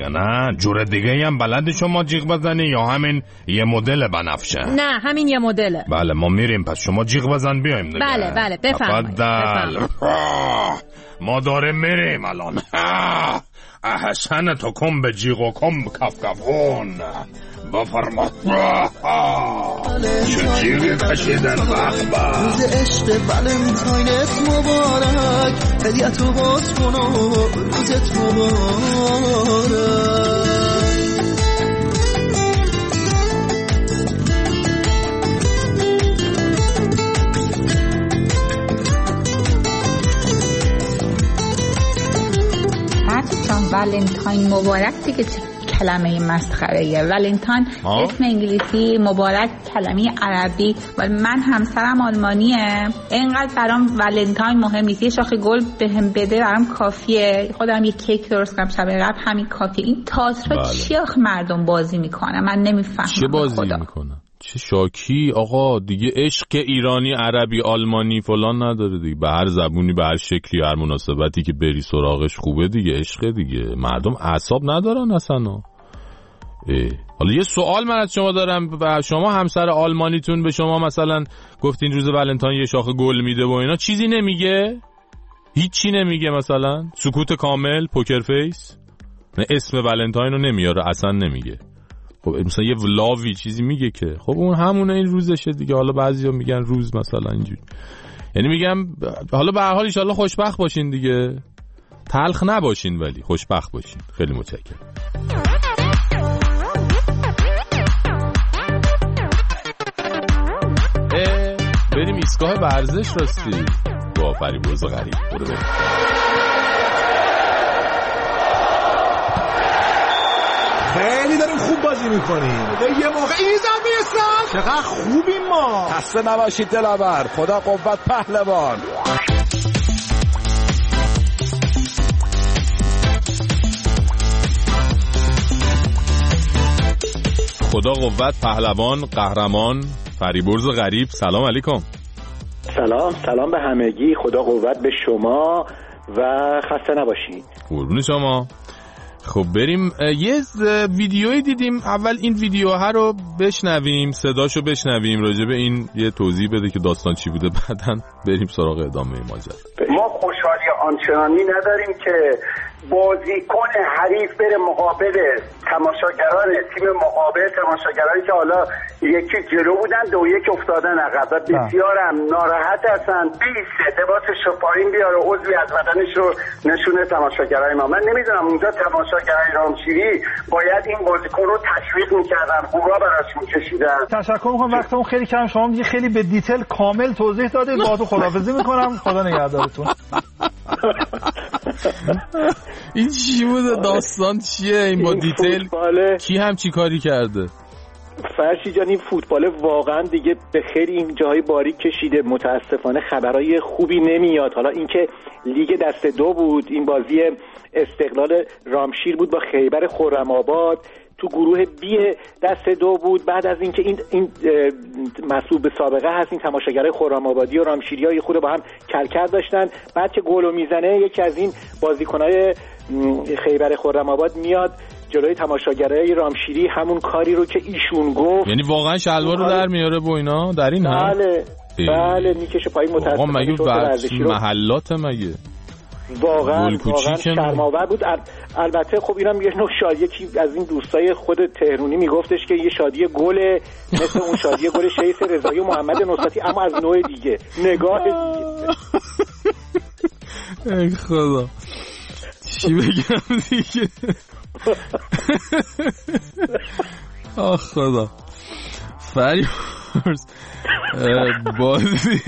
یا نه جور دیگه هم بلد شما جیغ بزنی یا همین یه مدل بنفشه؟ نه همین یه مدله. بله ما میریم، پس شما جیغ بزن بیایم دیگه. بله بفرمایید. ما داریم میریم الان. احسن تو کن به جیغ و کن کفکفون بفرما. چه جیغی کشیدن بخبا. روز عشق ولنتاینت مبارک، هدیه‌تو باز کن و روزت مبارک. ولنتاین مبارک دیگه چه کلمه مسخره‌ایه. ولنتاین اسم انگلیسی، مبارک کلمه عربی. ولی من همسرم آلمانیه، اینقدر برام ولنتاین مهم نیست. یه شاخه گل بهم بده برام کافیه. خودم یه کیک درست کنم شب قبل همین کافیه. این تئاتر چی آخه مردم بازی میکنن؟ من نمیفهمم. چه بازی میکنن؟ چه شاکی آقا دیگه. عشق ایرانی، عربی، آلمانی فلان نداره دیگه. به هر زبونی، به هر شکلی، هر مناسبتی که بری سراغش خوبه دیگه. عشق دیگه. مردم اعصاب ندارن اصلا. حالا یه سوال من از شما دارم. و شما همسر آلمانیتون به شما مثلا گفتین روز ولنتاین یه شاخه گل میده و اینا، چیزی نمیگه؟ هیچی نمیگه؟ مثلا سکوت کامل، پوکر فیس؟ نه اسم ولنتاین رو نمیاره، اصلا نمیگه. خب مثلا یه ولاوی چیزی میگه که خب اون همونه، این روزشه دیگه. حالا بعضیا میگن روز مثلا اینجوری. یعنی میگم حالا به هر حال ان شاءالله خوشبخت باشین دیگه. تلخ نباشین ولی خوشبخت باشین. خیلی متشکرم. بریم ایستگاه ورزش راستی با فریبرز غریب. برو بریم. خیلی داریم خوب بازی میکنیم. یه موقع ایزم میرسن. چقدر خوبیم ما. خسته نباشید دلاور. خدا قوت پهلوان. خدا قوت پهلوان قهرمان فریبرز غریب. سلام علیکم. سلام به همگی. خدا قوت به شما و خسته نباشید. قربون شما. خب بریم یه ویدیویی دیدیم. اول این ویدیوها رو بشنویم، صداشو بشنویم، راجع به این یه توضیح بده که داستان چی بوده، بعدن بریم سراغ ادامه ماجرا. ما خوشحالی آنچنانی نداریم که بازیکن حریف بره مقابل تماشاگران تیم مقابل، تماشاگرانی که حالا یکی جلو بودن 2-1 افتادن عقب و بسیار هم ناراحت هستن. بیسته لباسش رو پایین بیاره، عضوی از بدنش رو نشونه تماشاگرای ما. من نمیدونم اونجا تماشاگرای رامشیری باید این بازیکن رو تشویق میکردن، هورا براشون کشیدن. تشکر میکنم، وقتمون خیلی کم. شما دیگه خیلی به دیتیل کامل توضیح دادید. باهاتون خداحافظی میکنم. خدا نگهدارتون. این چی بوده؟ داستان چیه این با دیتیل؟ کی هم چی کاری کرده؟ فرشی جان این فوتبال واقعا دیگه به خیلی این جاهای باریک کشیده. متاسفانه خبرای خوبی نمیاد. حالا اینکه لیگ دست دو بود، این بازی استقلال رامشیر بود با خیبر خرم‌آباد، تو گروه بی دست دو بود. بعد از اینکه این مسئول به سابقه هست، این تماشاگرای خرم‌آبادی و رامشیری‌ها خود با هم کلکل داشتن. بعد که گلو میزنه یکی از این بازیکنای خیبر خرم‌آباد میاد جلوی تماشاگرای رامشیری همون کاری رو که ایشون گفت، یعنی واقعا شلوار رو در میاره با اینا در این هم؟ بله میکشه پایین. متاسفانه مگه محلات مگه واقعا شرم‌آور بود. البته خب اینم یه نوع شادی. یکی از این دوستای خود تهرونی میگفتش که یه شادی گل مثل اون شادی گل شیخ رضایی و محمد نصرتی، اما از نوع دیگه، نگاه دیگه. ای خدا چی بگم دیگه. آه خدا. فریبرز بازی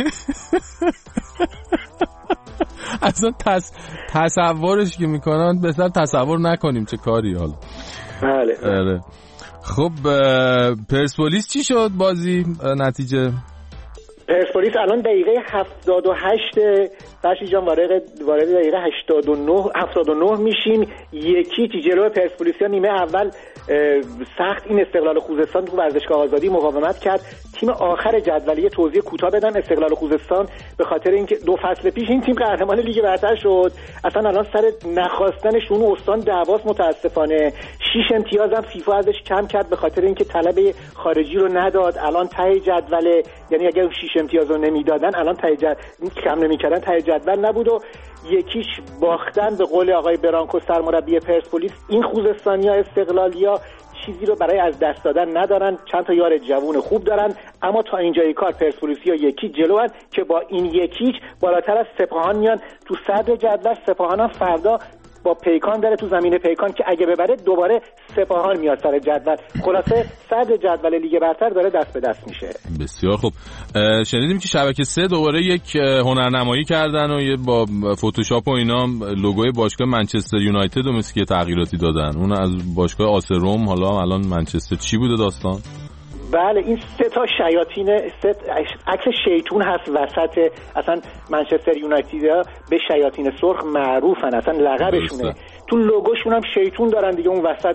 اصلا تصورش که میکنن بهتر تصور نکنیم چه کاری. حالا بله. خب پرسپولیس چی شد بازی نتیجه؟ پرسپولیس الان دقیقه 78 فرشی جان وارد دقیقه 79 میشیم. یکی جلو پرسپولیسیا نیمه اول سخت این استقلال خوزستان تو ورزشگاه آزادی مقاومت کرد. تیم آخر جدول توضیح کوتاه بدم، استقلال خوزستان به خاطر اینکه 2 فصل پیش این تیم قهرمان لیگ برتر شد، اصلا الان سر نخواستنشون استان دعواست متاسفانه. 6 امتیاز هم فیفا ازش کم کرد به خاطر اینکه طلب خارجی رو نداد. الان ته جدول، یعنی اگر 6 امتیاز رو نمیدادن الان کم نمیکردن ته جدول نبود و یکیش باختن. به قول آقای برانکو سرمربی پرسپولیس، این خوزستانیا استقلالیا چیزی رو برای از دست دادن ندارن، چند تا یار جوون خوب دارن، اما تا اینجای کار پرسپولیسیا یکی جلوان که با این یکیش بالاتر از سپاهان میان تو صدر جدول. سپاهان فردا با پیکان داره تو زمین پیکان که اگه ببره دوباره سپاهان میاد سر جدول. خلاصه صدر جدول لیگ برتر داره دست به دست میشه. بسیار خوب. شنیدیم که شبکه 3 دوباره یک هنرنمایی کردن و با فتوشاپ و اینا لوگوی باشگاه منچستر یونایتد و مثل که تغییراتی دادن. اون از باشگاه آسروم حالا الان منچستر. چی بوده داستان؟ بله، این 3 تا شیاطین، عکس شیطون هست وسط. اصلا منچستر یونایتد به شیاطین سرخ معروفن، اصلا لقبشونه. تو لوگوشون هم شیطون دارن دیگه اون وسط.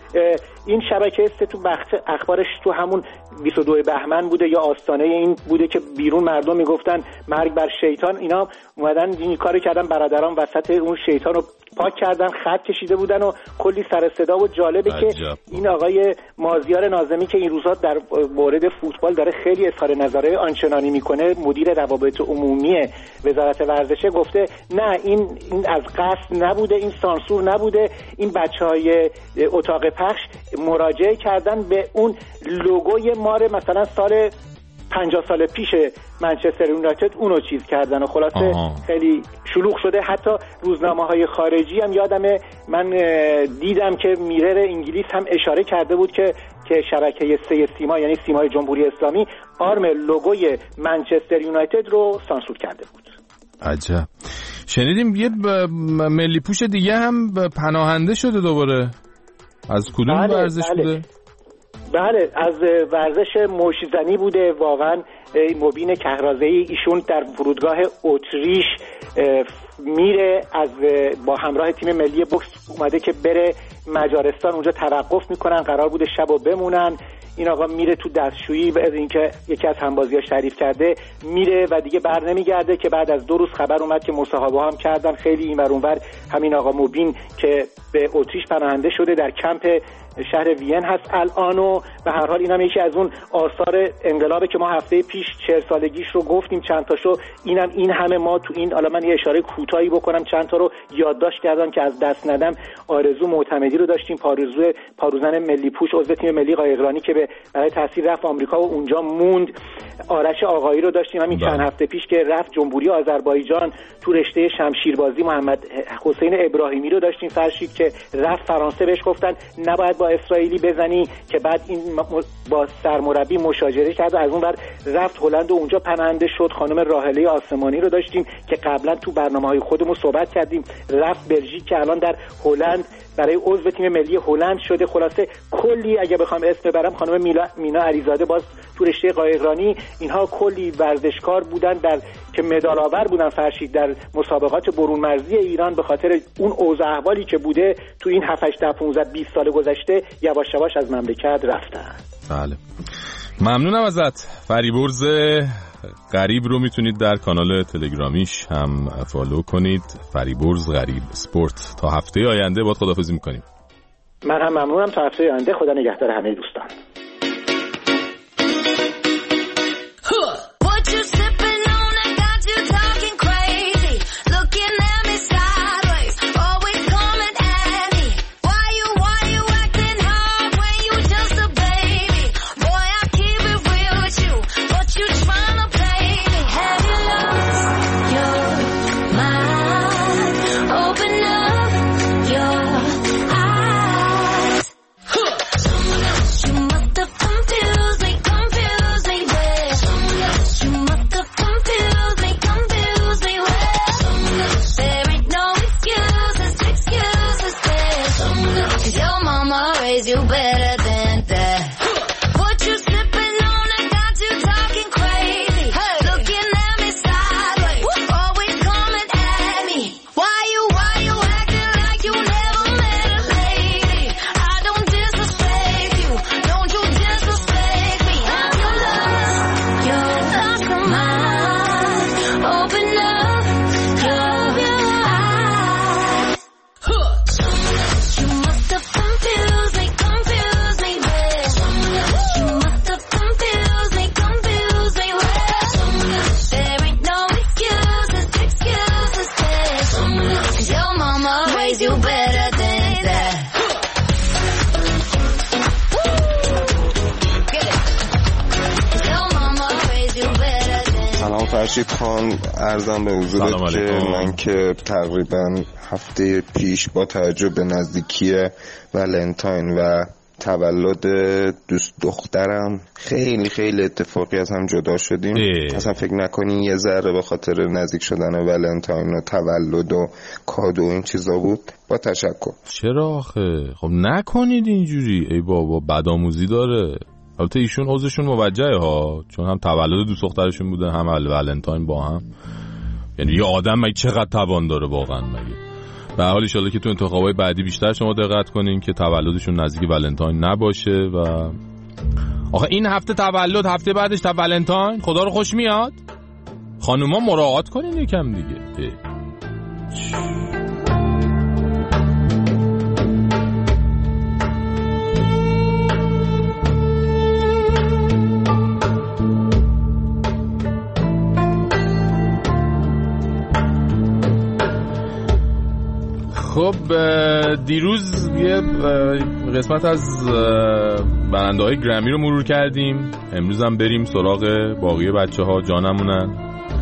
این شبکه 3 تو اخبارش تو همون 22 بهمن بوده یا آستانه این بوده که بیرون مردم میگفتن مرگ بر شیطان. اینا اومدن این کارو کردن، برادران وسط اون شیطان رو پاک کردن، خط کشیده بودن و کلی سر صدا. و جالبه که این آقای مازیار ناظمی که این روزها در مورد فوتبال داره خیلی اظهار نظرهای آنچنانی میکنه، مدیر روابط عمومی وزارت ورزش، گفته نه این از قصد نبوده، این سانسور نبوده، این بچهای اتاق پخش مراجعه کردن به اون لوگوی ماره مثلا سال 50 سال پیش منچستر یونایتد، اونو چیز کردن و خلاصه خیلی شلوغ شده. حتی روزنامه‌های خارجی هم یادمه من دیدم که میرر انگلیس هم اشاره کرده بود که شبکه 3 سیما، یعنی سیمای جمهوری اسلامی، آرم لوگوی منچستر یونایتد رو سانسور کرده بود. عجب. شنیدیم یه ملی پوش دیگه هم پناهنده شده دوباره. از کدوم ورزش بوده؟ بله، از ورزش موشزنی بوده. واقعا مبین کهرازه‌ای، ایشون در فرودگاه اتریش میره، با همراه تیم ملی بوکس اومده که بره مجارستان، اونجا توقف میکنن، قرار بوده شبو بمونن. این آقا میره تو دستشویی، از اینکه یکی از همبازی‌ها تعریف کرده میره و دیگه بر نمیگرده که بعد از 2 روز خبر اومد که مصاحبه هم کردن خیلی این ور اونور. همین آقا مبین که به اتریش پناهنده شده در کمپ شهر وین هست الان. و به هر حال اینم یکی از اون آثار انقلابه که ما هفته پیش 40 سالگیش رو گفتیم چند تاشو. اینم این همه ما تو این، حالا من یه اشاره کوتاهی بکنم، چند تا رو یادداشت کردم که از دست ندم. آرزو معتمدی رو داشتیم، پاروزن ملی پوش عضو تیم ملی قایقرانی که برای تحصیل رفت آمریکا و اونجا موند. آرش آقایی رو داشتیم همین چند هفته پیش که رفت جمهوری آذربایجان تو رشته شمشیربازی. محمد حسین ابراهیمی رو داشتیم فرشید که رفت فرانسه، بهش گفتن نباید با اسرائیلی بزنی که بعد این با سرمربی مشاجره کرد و از اون ور رفت هلند و اونجا پناهنده شد. خانم راهله آسمانی رو داشتیم که قبلا تو برنامه‌های خودمون صحبت کردیم، رفت بلژیک که الان در هلند برای عضو تیم ملی هلند شده. خلاصه کلی اگه بخوام اسم ببرم، خانم مینا علیزاده باز تو رشته قایقرانی، اینها کلی ورزشکار بودن که مدال آور بودن فرشید در مسابقات برون مرزی ایران. به خاطر اون اوضاع احوالی که بوده تو این 7 8 15 20 سال گذشته یواش یواش از مملکت رفتن. بله، ممنونم ازت. فریبرز غریب رو میتونید در کانال تلگرامیش هم فالو کنید، فریبرز غریب اسپورت. تا هفته آینده باید خداحافظی میکنیم. من هم ممنونم. تا هفته آینده. خدا نگهدار همه دوستان. فرشید خان، عرضم به حضورت که من که تقریبا هفته پیش با توجه به نزدیکی ولنتاین و تولد دوست دخترم خیلی اتفاقی از هم جدا شدیم. اصلا فکر نکنی یه ذره به خاطر نزدیک شدن ولنتاین و تولد و کادو این چیزا بود. با تشکر. چرا آخه؟ خب نکنید اینجوری. ای بابا بدآموزی داره. البته ایشون عضوشون موجهه ها، چون هم تولد دوست دخترشون بوده هم ولنتاین با هم. یعنی یه آدم مگه چقدر توان داره واقعا مگه؟ به حال ان شاءالله که تو انتخابات بعدی بیشتر شما دقت کنین که تولدشون نزدیک ولنتاین نباشه. و آخه این هفته تولد، هفته بعدش تا ولنتاین، خدا رو خوش میاد. خانوما مراعات کنین یکم دیگه. خب دیروز یه قسمت از برنده‌های گرمی رو مرور کردیم. امروز هم بریم سراغ باقی بچه‌ها جانمونن.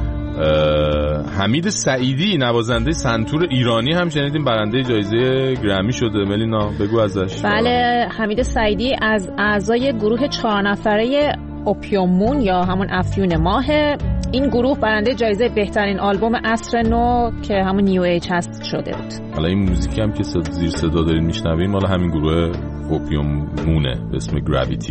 حمید سعیدی نوازنده سنتور ایرانی هم شنیدیم برنده جایزه گرمی شده. ملینا بگو ازش. بله، حمید سعیدی از اعضای گروه 4 نفره اوپیومون یا همون افیون ماه. این گروه برنده جایزه بهترین آلبوم عصر نو که همون نیو ایج هست شده بود. حالا این موزیکی هم که زیر صدا دارین میشنوین مال همین گروه اوپیومونه به اسم گراویتی.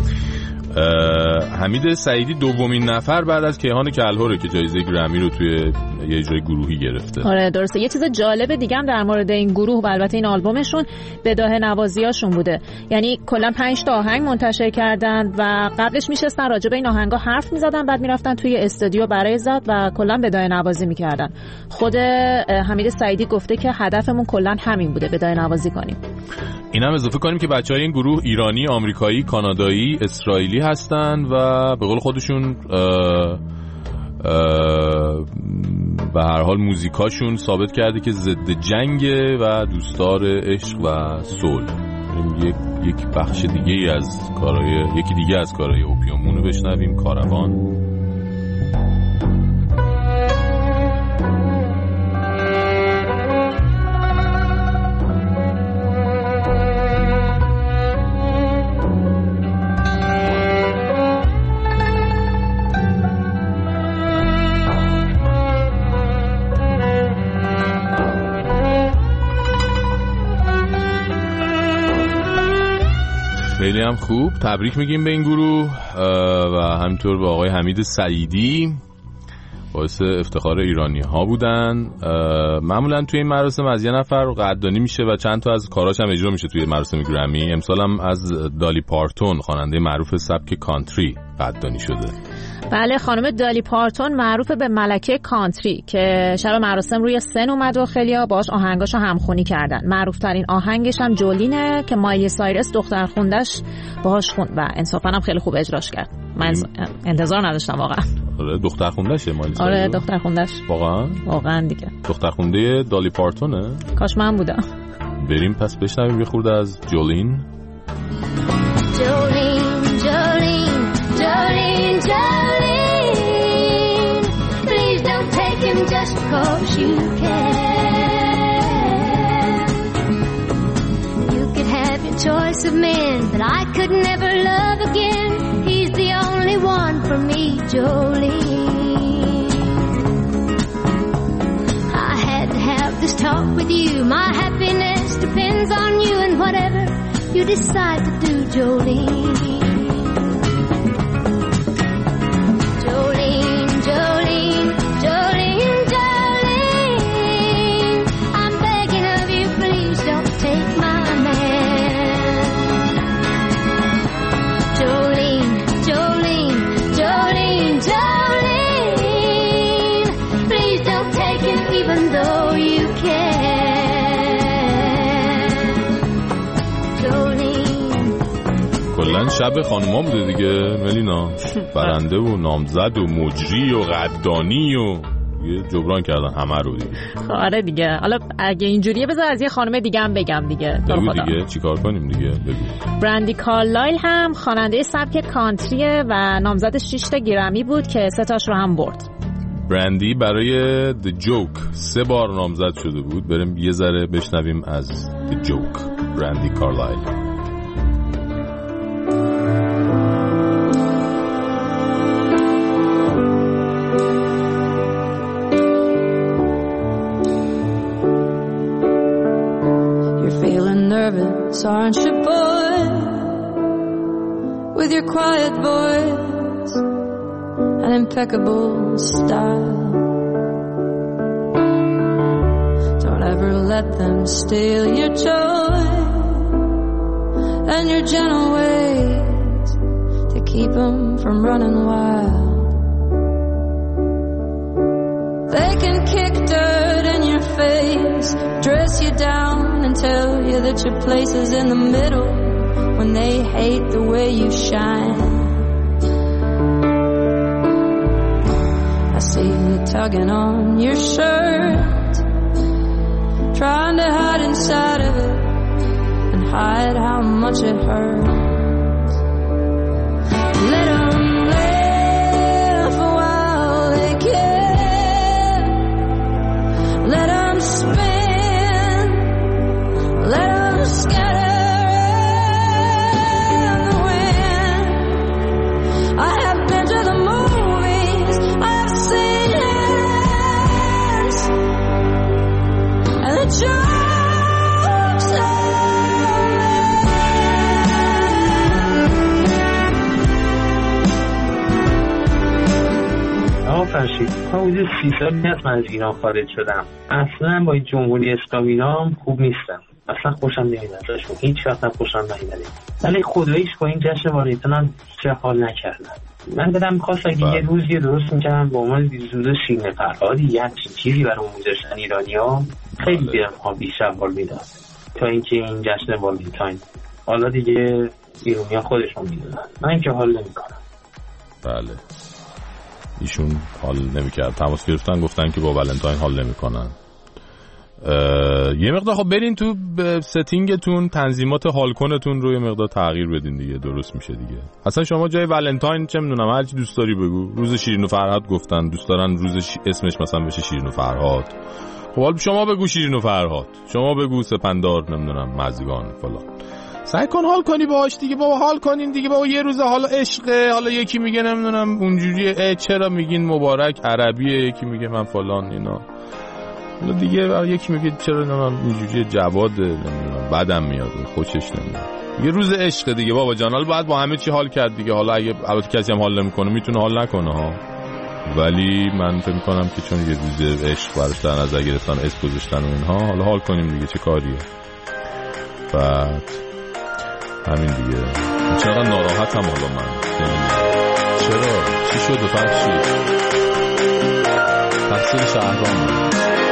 حمید سعیدی دومین نفر بعد از کیهان کلهره که جایزه گرمی رو توی یه اجرای گروهی گرفته. آره درسته. یه چیز جالب دیگه هم در مورد این گروه و البته این آلبومشون بداهه نوازیاشون بوده. یعنی کلا 5 تا آهنگ منتشر کردن و قبلش میشستن راجع به این آهنگا حرف میزدن، بعد میرفتن توی استودیو برای ضبط و کلا بداهه نوازی میکردن. خود حمید سعیدی گفته که هدفمون کلا همین بوده، بداهه نوازی کنیم. اینم اضافه کنیم که بچهای این گروه ایرانی، آمریکایی، کانادایی، اسرائیلی هستن و به قول خودشون به هر حال موزیکاشون ثابت کرده که ضد جنگه و دوستدار عشق و صلح. یک بخش دیگه از کارهای اوپیومون رو بشنویم. کاروان. خیلی هم خوب. تبریک میگیم به این گروه و همینطور به آقای حمید سعیدی. باعث افتخار ایرانی ها بودن. معمولا توی این مراسم از یه نفر قدردانی میشه و چند تا از کاراش هم اجرا میشه توی مراسم گرمی. امسال هم از دالی پارتون، خواننده معروف سبک کانتری، قدردانی شده. بله، خانم دالی پارتون معروف به ملکه کانتری که شب مراسم روی سن اومد و خیلیا باهاش آهنگاشو همخونی کردن. معروف ترین آهنگش هم جولینه که مایلی سایرس دختر خوندش باهاش خوند و انصافا هم خیلی خوب اجراش کرد. من انتظار نداشتم واقعا. آره دختر خوندشه مایلی سایرس. آره دختر خوندش. واقعا دیگه. دختر خونده دالی پارتونه؟ کاش من بودم. بریم پس بشنویم یه خورده از جولین. Jolene, Jolene, Jolene, Jolene, please don't take him just 'cause you can. You could have your choice of men, but I could never love again. He's the only one for me, Jolene. I had to have this talk with you. My happiness depends on you and whatever you decide to do, Jolene. Jolene, Jolene, Jolene, Jolene, I'm begging of you, please don't take my man. Jolene, Jolene, Jolene, Jolene, please don't take him even though you can. کلن شب خانوما بوده دیگه ملینا. برنده و نامزد و مجری و قدردانی و جبران کردن همه رو دیگه. آره دیگه. حالا اگه اینجوریه بذار از یه خانم دیگه هم بگم دیگه. بگو دیگه چیکار کنیم دیگه بگو. برندی کارلایل هم خواننده سبک کانتریه و نامزد 6 تا گرمی بود که 3 تاش رو هم برد. برندی برای The Joke 3 بار نامزد شده بود. بریم یه ذره بشنویم از The Joke. برندی کارلایل. You're feeling nervous, aren't you, boy? With your quiet voice and impeccable style, don't ever let them steal your joy and your gentle ways to keep them from running wild. They can kick dirt in your face, dress you down and tell you that your place is in the middle when they hate the way you shine. I see you tugging on your shirt, trying to hide inside of it and hide how much it hurts. Let them laugh while they can. Let them spin. Let them scatter in the wind. I have been to the movies. I have seen hands and the jokes فرشید من حدود 30 سالی هست من از ایران خارج شدم. اصلا با جمهوری اسلامی ایران خوب نیستم، اصلا خوشم نمیاد ازشون، هیچ وقت خوشم نیومده. ولی خداییش با این جشن والنتاین چه حال نکردم. من دلم می‌خواست اگه یه روزی درست می‌کردم با عنوان روز شیرین فرهادی یه همچین چیزی برای می‌ذاشتن ایرانی‌ها، خیلی دلم بیشتر حال میداد تا اینکه این جشن والنتاین. حالا دیگه ایرانی‌ها خودشون میدونن، من که حال نمی‌کنم. بله ایشون حال نمی‌کرد، تماس گرفتن گفتن که با والنتاین حال نمی‌کنن. یه مقدار خب برین تو ستینگتون، تنظیمات هالکنتون رو یه مقدار تغییر بدین دیگه، درست میشه دیگه. اصلا شما جای والنتاین چه میدونم هر چی دوست داری بگو. روز شیرین و فرهاد گفتن دوست دارن روز اسمش مثلا بشه شیرین و فرهاد. خب حالا شما بگو شیرین و فرهاد، شما بگو سپندار، نمیدونم مزگان فلان. سعی کن حال کنی باهاش دیگه بابا، حال کنین دیگه بابا. یه روز حالا عشقه، حالا یکی میگه نمیدونم اونجوریه، چرا میگین مبارک عربیه، یکی میگه من فلان اینا. حالا دیگه یکی میگه چرا نمیدونم اینجوری جواده، نمیدونم بعدم میاد خوشش نمیاد. یه روز عشق دیگه بابا جان، حالا باید با همه چی حال کرد دیگه. حالا اگه البته کسی هم حال نمیکنه میتونه حال نکنه ها، ولی من فکر میکنم که چون یه روز عشق براش در نظر گرفتن، اسم گذاشتن و اینها، حالا حال کنیم دیگه، چه کاریه. بعد همین دیگه. چقدر ناراحتم حالا من، چرا چی شده فرشید؟ تقصیر شهرام.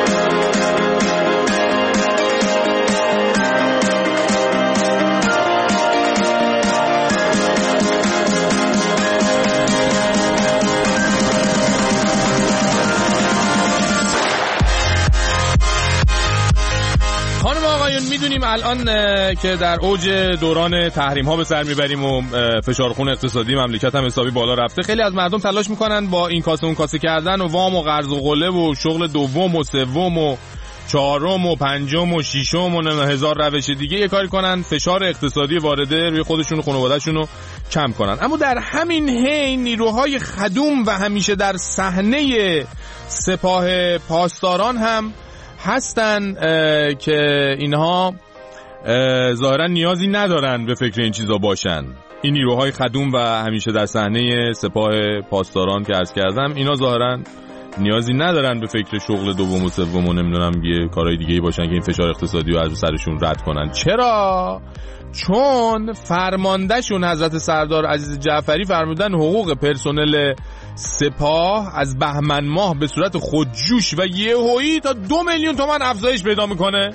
میدونیم الان که در اوج دوران تحریم ها به سر میبریم و فشارخون اقتصادی مملکت هم حسابی بالا رفته، خیلی از مردم تلاش میکنن با این کاسه اون کاسه کردن و وام و قرض و قله و شغل دوم و سوم و چهارم و پنجم و ششم و هزار روش دیگه یه کاری کنن فشار اقتصادی وارده روی خودشون و خانواده‌شون رو کم کنن. اما در همین حین نیروهای خدوم و همیشه در صحنه سپاه پاسداران هم هستن که اینها ظاهرا نیازی ندارن به فکر این چیزا باشن. این نیروهای خدوم و همیشه در صحنه سپاه پاسداران که عرض کردم، اینا ظاهرا نیازی ندارن به فکر شغل دوم و سوم و نمیدونم یه کارهای دیگه‌ای باشن که این فشار اقتصادی رو از سرشون رد کنن. چرا؟ چون فرماندهشون حضرت سردار عزیز جعفری فرمودن حقوق پرسنل سپاه از بهمن ماه به صورت خودجوش و یهویی تا 2 میلیون تومان افزایش پیدا میکنه.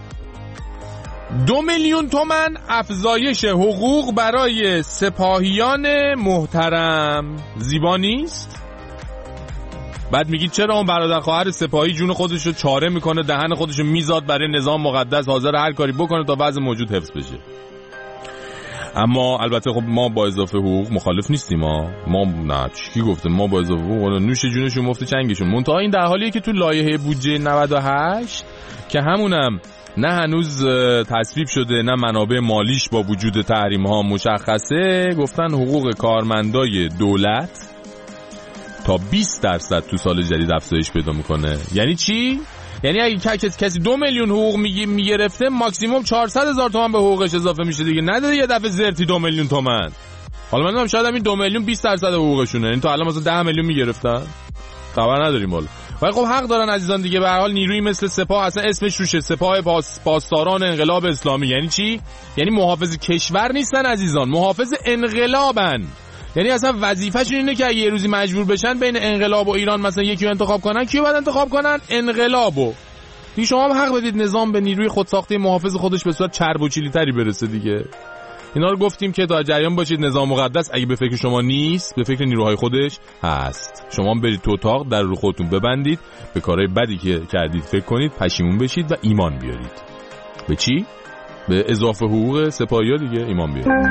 2 میلیون تومان افزایش حقوق برای سپاهیان محترم. زیبا نیست؟ بعد میگید چرا اون برادر خواهر سپاهی جون خودش رو چاره میکنه، دهن خودش رو میزاد برای نظام مقدس، حاضر هر کاری بکنه تا وضع موجود حفظ بشه. اما البته خب ما با اضافه حقوق مخالف نیستیم. ما نه چی گفتم، ما با اضافه حقوق نوش جونشون مفت چنگشون. منتها این در حالیه که تو لایحه بودجه 98 که همونم نه هنوز تصویب شده نه منابع مالیش با وجود تحریم ها مشخصه، گفتن حقوق کارمندای دولت تا 20% تو سال جدید افزایش پیدا میکنه. یعنی چی؟ یعنی اگه کسی 2 میلیون حقوق میگرفته ماکسیموم 400,000 تومان به حقوقش اضافه میشه دیگه. نداره یه دفعه زرتی 2 میلیون تومان. حالا من نمیدونم شاید همین 2 میلیون 20% حقوقشونه، این تا الان مثلا 10 میلیون میگرفتن، خبر نداریم والا. ولی خب حق دارن عزیزان دیگه. به هر حال نیروی مثل سپاه، اصلا اسمش روشه، سپاه پاسداران انقلاب اسلامی. یعنی چی؟ یعنی محافظ کشور نیستن عزیزان، محافظ انقلابن. یعنی اصلا وظیفه‌شون اینه که اگه یه روزی مجبور بشن بین انقلاب و ایران مثلا یکی رو انتخاب کنن، کیو باید انتخاب کنن؟ انقلابو. دیگه شما هم حق بدید نظام به نیروی خودساخته محافظ خودش به صورت چرب و چیلی‌تری برسه دیگه. اینا رو گفتیم که تا جریان باشید. نظام مقدس اگه به فکر شما نیست، به فکر نیروهای خودش هست. شما برید تو اتاق، در رو خودتون ببندید، به کارهای بدی که کردید فکر کنید، پشیمون بشید و ایمان بیارید. به چی؟ به اضافه حقوق سپاهی‌ها دیگه ایمان بیارید.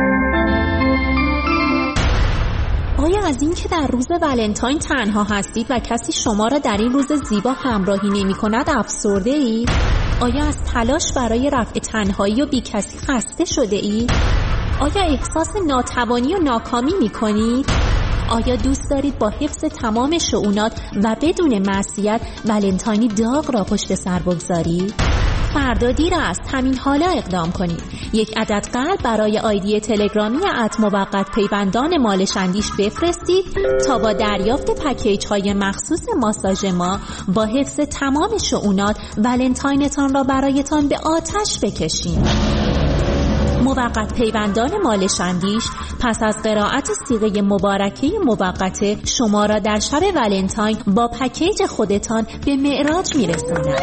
آیا از این که در روز ولنتاین تنها هستید و کسی شما را در این روز زیبا همراهی نمی کند افسرده اید؟ آیا از تلاش برای رفع تنهایی و بی کسی خسته شده اید؟ آیا احساس ناتوانی و ناکامی می کنید؟ آیا دوست دارید با حفظ تمام شؤونات و بدون معصیت ولنتاینی داغ را پشت سر بگذارید؟ فردا دیر است، همین حالا اقدام کنید. 1 عدد قلب برای آیدی تلگرامی @موقت پیوندان مالشندیش بفرستید تا با دریافت پکیج های مخصوص ماساژ ما با حفظ تمام شؤونات ولنتاینتان را برایتان به آتش بکشیم. موقت پیوندان مالشندیش پس از قرائت صیغه مبارکه موقته شما را در شب ولنتاین با پکیج خودتان به معراج میرساند.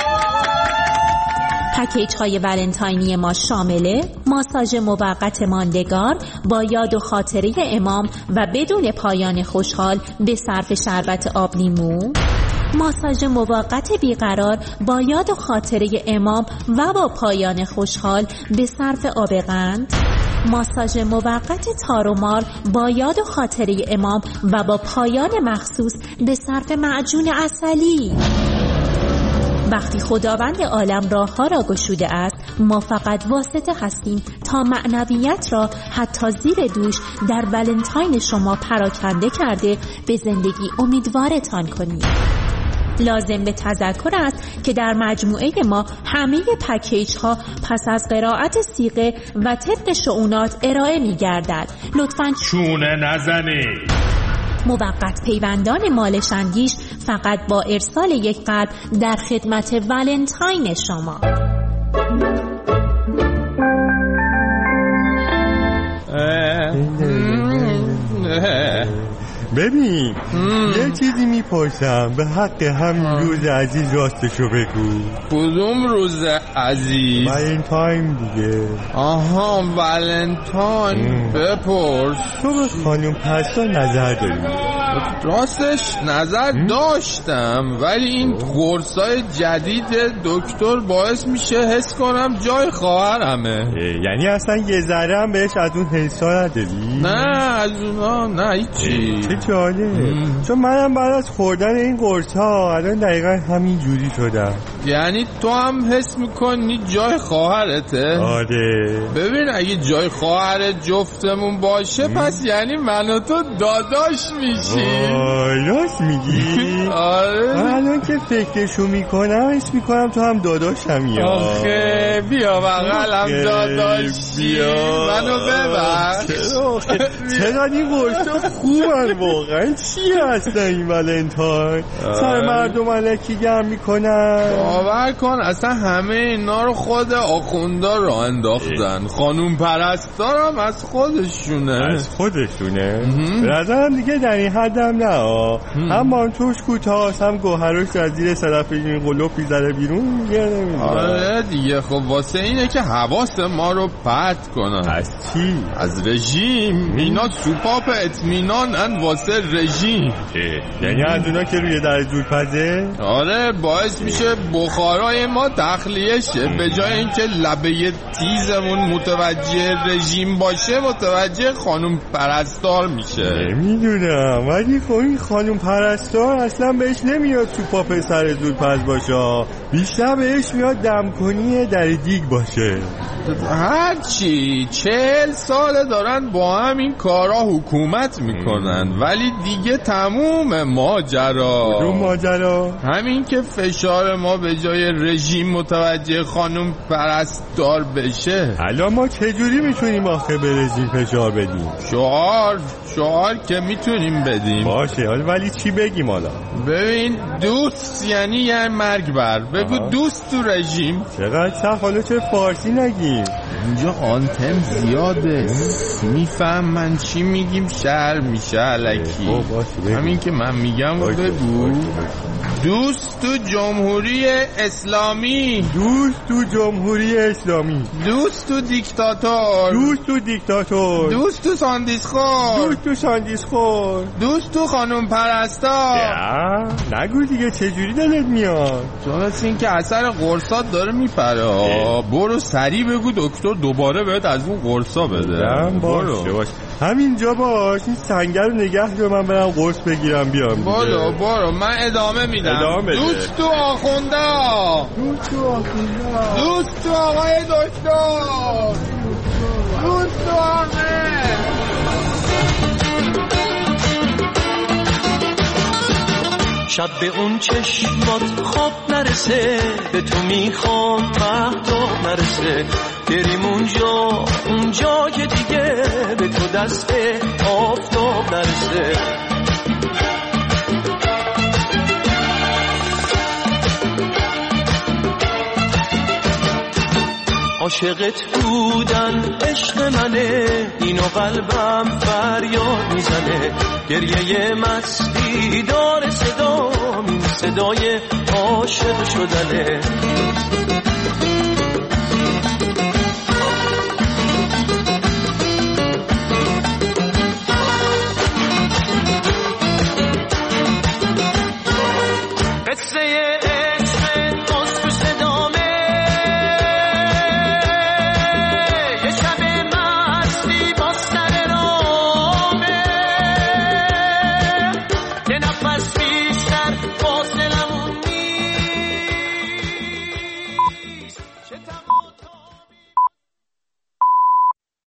پکیج های ولنتاینی ما شامل ماساژ موقت ماندگار با یاد و خاطره امام و بدون پایان خوشحال به صرف شربت آب لیمو، ماساژ موقت بیقرار با یاد و خاطره امام و با پایان خوشحال به صرف آب قند، ماساژ موقت تار و مار با یاد و خاطره امام و با پایان مخصوص به صرف معجون عسلی. وقتی خداوند عالم راه ها را گشوده است، ما فقط واسطه هستیم تا معنویت را حتی زیر دوش در ولنتاین شما پراکنده کرده به زندگی امیدوارتان کنیم. لازم به تذکر است که در مجموعه ما همه پکیج ها پس از قرائت صیغه و طبق شؤونات ارائه می گردد. لطفاً چونه نزنید. موقت پیوندان مالشندیش فقط با ارسال 1 قلب در خدمت ولنتاین شما. ببین یه چیزی میپرسم، به حق همین روز عزیز راستشو بگو. کدوم روز عزیز؟ ولنتاین دیگه. آها ولنتاین. بپرس. تو به خانم پستا نظر داری؟ راستش نظر داشتم، ولی این قرصای جدید دکتر باعث میشه حس کنم جای خواهرمه. یعنی اصلا یه ذره هم بهش از اون حسا نداری؟ نه از اونها نه هیچی. چه جالب. چون منم بعد از خوردن این قرصا الان دقیقا همین جوری شدم. یعنی تو هم حس میکنی جای خواهرته؟ آره. ببین اگه جای خواهر جفتمون باشه پس یعنی من و تو داداش میشی. راست میگی؟ آره. من الان که فکرشو میکنم حس میکنم تو هم داداشمی. آخه بیا بغلم داداشی، منو ببخش. چقدر این قرصا خوبن واقعا. چی هستن این ولنتاین؟ سر مردم الکی گرم میکنن. باور کن اصلا همه اینا رو خود آخوندا رو انداختن. خانوم پرستارم از خودشونه. از خودشونه؟ به نظرم دیگه در این حدم نه. هم مانتوش کوتاست هم گوهرش از زیر صدف این قلوپی زده بیرون دیگه. آره دیگه. خب واسه اینه که حواس ما رو پرت کنن. از چی؟ از رژیم. اینا سوپاپ اطمینانن واسه رژیم. یعنی از اونا که روی در جورپزه؟ آره باعث میشه بخارای ما تخلیه شه، به جای اینکه لبه تیزمون متوجه رژیم باشه متوجه خانم پرستار میشه. نمیدونم، ولی خب این خانم پرستار اصلا بهش نمیاد تو پا پسر زود پز باشه، بیشتر بهش میاد دمکنی در دیگ باشه. هرچی 40 سال دارن با هم این کارا حکومت میکنن ولی دیگه تموم ماجرا. کدوم ماجرا؟ همین که فشار ما به جای رژیم متوجه خانم پرستار بشه. الان ما چجوری میتونیم آخه به رژیم فشار بدیم؟ شعار که میتونیم بدیم. باشه ولی چی بگیم حالا؟ ببین دوست یعنی یه مرگ بر بگو دوست تو رژیم. چقدر سخت، حالا چه فارسی نگیم؟ اینجا آنتن زیاده میفهم من چی میگیم شهر میشه علکی. همین که من میگم بگو. دوست تو جمهوری اسلامی. دوست تو جمهوری اسلامی. دوست تو دیکتاتور. دوست تو دیکتاتور. دوست تو ساندیسخور. دوست تو ساندیسخور. دوست تو خانم پرستار. نگو دیگه، چجوری دلت میاد؟ تو مثل این که اثر قرصات داره میپره. برو سریع بگو دکتر دوباره بهت از اون قرصا بده. باش همینجا باش، این سنگر رو نگه دار، من برم قرص بگیرم بیام. برو من ادامه میدم. دوست تو آخونده. دوست تو آخونده. دوست تو آقای دکتر. دوست تو آقای. شب به اون چشمات خواب نرسه، به تو میخوام مهتاب نرسه، بریم اونجا که دیگه به تو دست آفتاب نرسه. عاشقت بودن عشق منه، اینو قلبم فریاد میزنه، گریه مستی داره صدام، این صدای عاشق شدنه.